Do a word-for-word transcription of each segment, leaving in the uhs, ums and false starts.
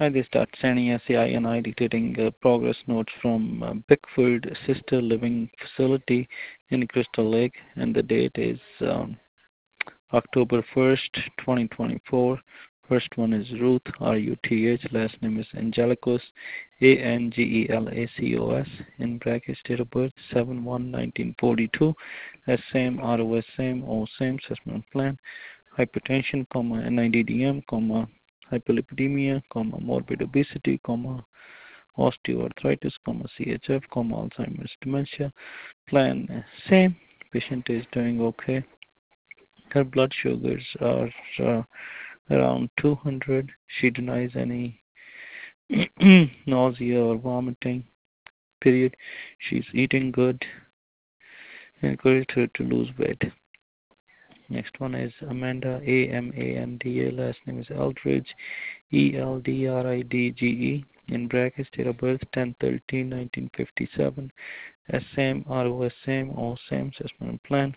Hi, this is Doctor Sani, S A I, and I dictating uh, progress notes from uh, Bickford Sister Living Facility in Crystal Lake, and the date is um, October first, twenty twenty-four. First one is Ruth, R U T H, last name is Angelicos, A N G E L A C O S, in brackets, date of birth, seven one nineteen forty-two, S same, R O S same, O same, assessment plan, hypertension, comma, N I D D M, comma, hyperlipidemia, comma, morbid obesity, comma, osteoarthritis, comma, C H F, comma, Alzheimer's dementia. Plan uh, same. Patient is doing okay. Her blood sugars are uh, around two hundred. She denies any nausea or vomiting. Period. She's eating good. Encourage her to lose weight. Next one is Amanda, A M A N D A. Last name is Eldridge, E L D R I D G E. In brackets, date of birth ten thirteen nineteen fifty-seven. S same, R O S same, O same, assessment plan.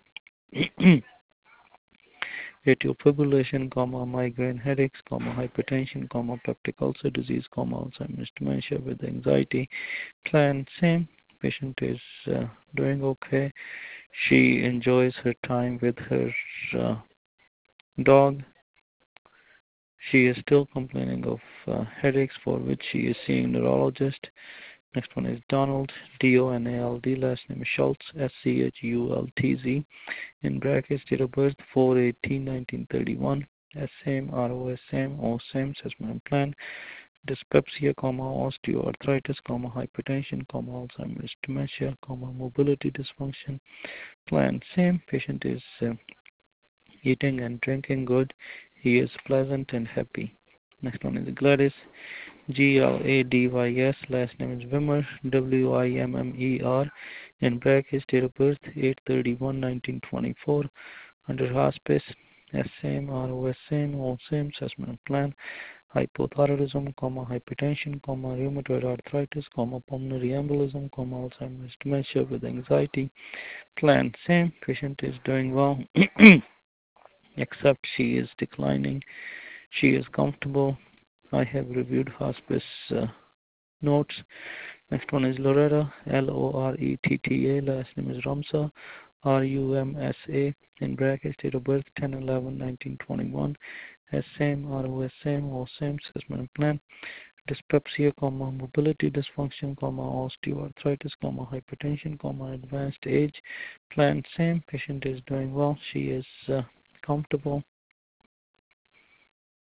Atrial fibrillation, comma, migraine headaches, comma, hypertension, comma, peptic ulcer disease, comma, Alzheimer's dementia with anxiety. Plan same. Patient is uh, doing okay. She enjoys her time with her uh, dog. She is still complaining of uh, headaches, for which she is seeing a neurologist. Next one is Donald, D O N A L D, last name is Schultz, S C H U L T Z. In brackets, date of birth four eighteen nineteen thirty-one. S same, R O S same, O same, assessment plan. Dyspepsia, comma, osteoarthritis, comma, hypertension, comma, Alzheimer's dementia, comma, mobility dysfunction. Plan same. Patient is uh, eating and drinking good. He is pleasant and happy. Next one is Gladys, G L A D Y S, last name is Wimmer, W I M M E R, in brackets, date of birth eight thirty-one nineteen twenty-four, under hospice, S same, R O S same, O same, assessment plan, hypothyroidism, comma, hypertension, comma, rheumatoid arthritis, comma, pulmonary embolism, comma, Alzheimer's dementia with anxiety. Plan same. Patient is doing well, except she is declining. She is comfortable. I have reviewed hospice uh, notes. Next one is Loretta, L O R E T T A, last name is Rumsa, R U M S A, in brackets, date of birth ten eleven nineteen twenty-one, S same, R O S same, O same, assessment plan, dyspepsia, comma, mobility dysfunction, comma, osteoarthritis, comma, hypertension, comma, advanced age. Plan same. Patient is doing well. She is uh, comfortable.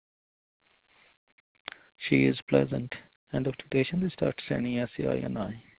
She is pleasant. End of dictation. This starts Sani, S A I, and I.